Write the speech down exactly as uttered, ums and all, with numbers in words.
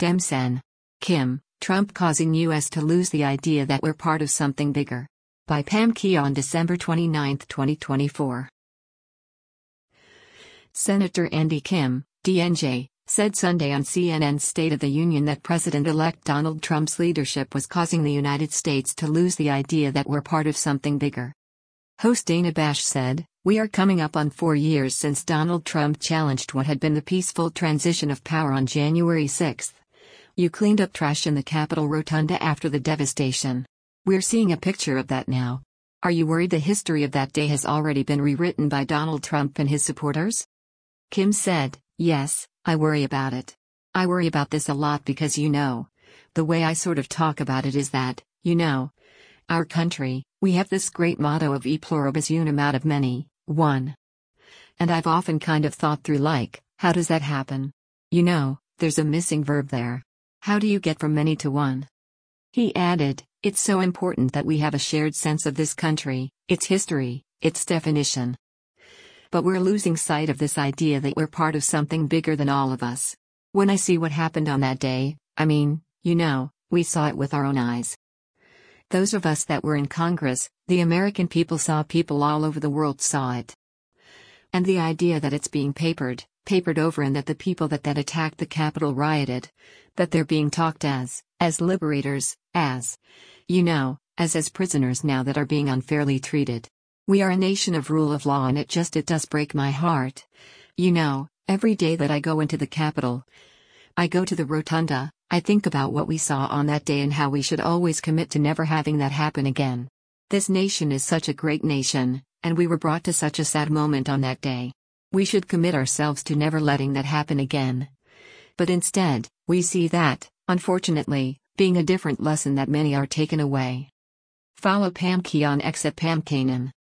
Demsen. Kim, Trump causing U S to lose the idea that we're part of something bigger. By Pam Key on December twenty-ninth, twenty twenty-four. Senator Andy Kim, D N J, said Sunday on C N N's State of the Union that President-elect Donald Trump's leadership was causing the United States to lose the idea that we're part of something bigger. Host Dana Bash said, "We are coming up on four years since Donald Trump challenged what had been the peaceful transition of power on January sixth. You cleaned up trash in the Capitol Rotunda after the devastation. We're seeing a picture of that now. Are you worried the history of that day has already been rewritten by Donald Trump and his supporters?" Kim said, "Yes, I worry about it. I worry about this a lot because you know, the way I sort of talk about it is that, you know, our country, we have this great motto of e pluribus unum out of many, one. And I've often kind of thought through like, how does that happen? You know, there's a missing verb there. How do you get from many to one?" He added, "It's so important that we have a shared sense of this country, its history, its definition. But we're losing sight of this idea that we're part of something bigger than all of us. When I see what happened on that day, I mean, you know, we saw it with our own eyes. Those of us that were in Congress, the American people saw, people all over the world saw it. And the idea that it's being papered, papered over, and that the people that that attacked the Capitol rioted, that they're being talked as, as liberators, as, you know, as as prisoners now that are being unfairly treated. We are a nation of rule of law, and it just it does break my heart. You know, every day that I go into the Capitol, I go to the Rotunda, I think about what we saw on that day and how we should always commit to never having that happen again. This nation is such a great nation, and we were brought to such a sad moment on that day. We should commit ourselves to never letting that happen again. But instead, we see that, unfortunately, being a different lesson that many are taken away." Follow Pam Key on X at Pam Kanan.